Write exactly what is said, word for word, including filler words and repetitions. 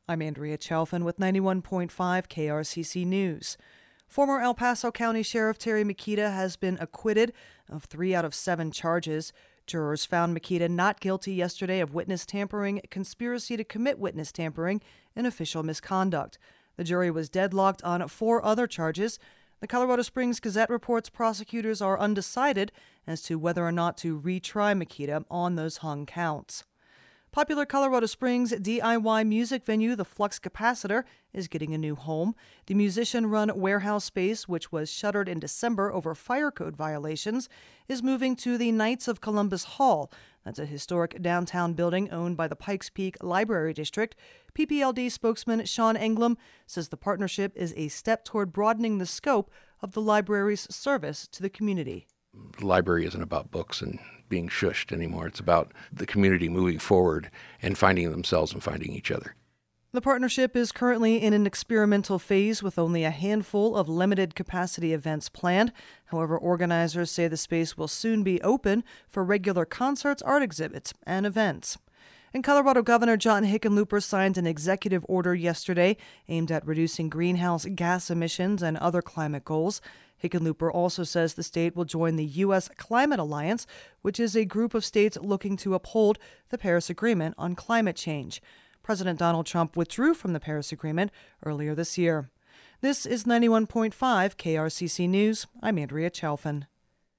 I'm Andrea Chalfin with ninety-one point five K R C C News. Former El Paso County Sheriff Terry Mikita has been acquitted of three out of seven charges. Jurors found Mikita not guilty yesterday of witness tampering, conspiracy to commit witness tampering, and official misconduct. The jury was deadlocked on four other charges. The Colorado Springs Gazette reports prosecutors are undecided as to whether or not to retry Mikita on those hung counts. Popular Colorado Springs D I Y music venue, the Flux Capacitor, is getting a new home. The musician-run warehouse space, which was shuttered in December over fire code violations, is moving to the Knights of Columbus Hall. That's a historic downtown building owned by the Pikes Peak Library District. P P L D spokesman Sean Englam says the partnership is a step toward broadening the scope of the library's service to the community. The library isn't about books and being shushed anymore. It's about the community moving forward and finding themselves and finding each other. The partnership is currently in an experimental phase with only a handful of limited capacity events planned. However, organizers say the space will soon be open for regular concerts, art exhibits, and events. And Colorado Governor John Hickenlooper signed an executive order yesterday aimed at reducing greenhouse gas emissions and other climate goals. Hickenlooper also says the state will join the U S Climate Alliance, which is a group of states looking to uphold the Paris Agreement on climate change. President Donald Trump withdrew from the Paris Agreement earlier this year. This is ninety-one point five K R C C News. I'm Andrea Chalfin.